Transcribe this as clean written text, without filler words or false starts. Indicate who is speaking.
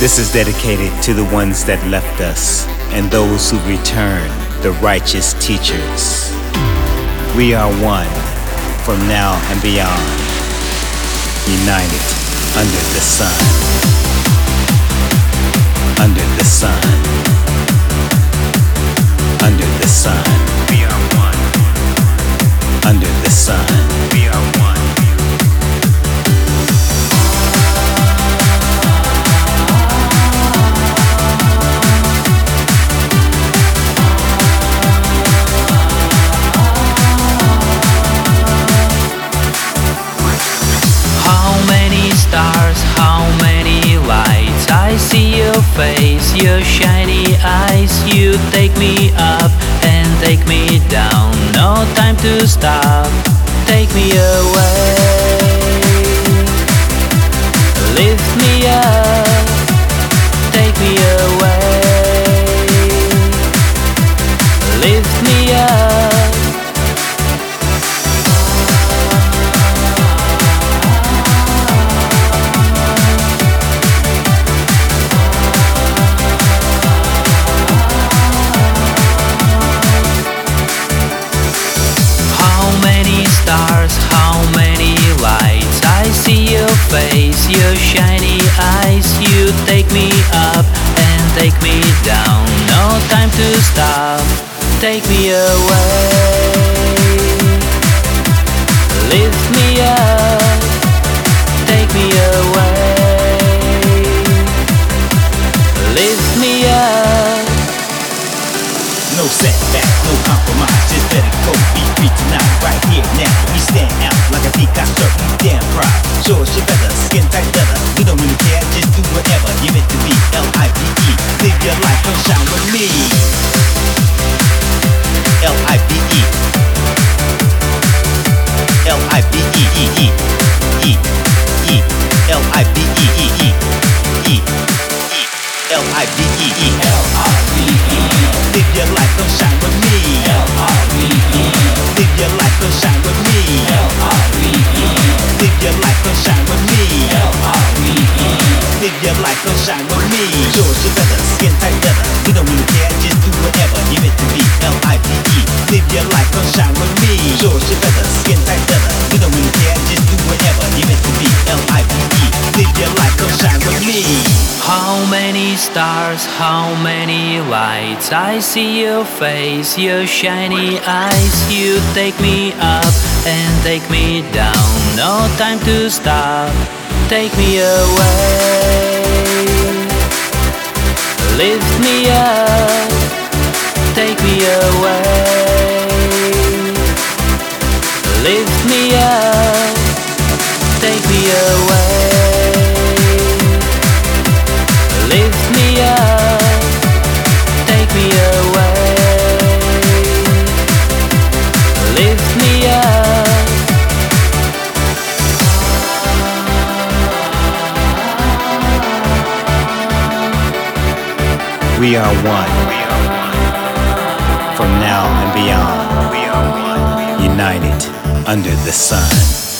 Speaker 1: This is dedicated to the ones that left us and those who return, the righteous teachers. We are one from now and beyond, united under the sun. Under the sun. Under the sun. We are one. Under the sun. We are one.
Speaker 2: Stars, how many lights? I see your face, your shiny eyes. You take me up and take me down. No time to stop. Take me away. Lift me up. Take me away. Lift me up. Stars, how many lights? I see your face, your shiny eyes. You take me up and take me down. No time to stop. Take me away. Lift me up. Take me away. Lift me up.
Speaker 3: No setback, no compromise, just let it go. Be free tonight, right here now. We stand out like a peacock shirt, damn proud. Sure shit better, skin tight leather. We don't really care, just do whatever. Give it to me, L-I-V-E. Live your life, come shine with me. L-I-V-E. L-I-V-E-E-E. E. L-I-V-E-E-E. E. L-I-V-E-E. L-I-V-E. Live your life, come shine with me. L-I-V-E. Live your life, come shine with me. L-I-V-E. Live your life, come shine with me. L-I-V-E. Live your life, come shine with me. Sure shit better, skin tight leather. We don't really care, just do whatever. Give it to me, L-I-V-E. Live your life, come shine with me. Sure shit better, skin tight leather. We don't really care, just do whatever. Give it to me, L-I-V-E. Live your life, come shine with me.
Speaker 2: How many stars, how many lights? I see your face, your shiny eyes. You take me up and take me down. No time to stop. Take me away. Lift me up. Take me away. Lift me up. Take me away. Lift me up. Take me away. Lift me up.
Speaker 1: We are one from now and beyond, united under the sun.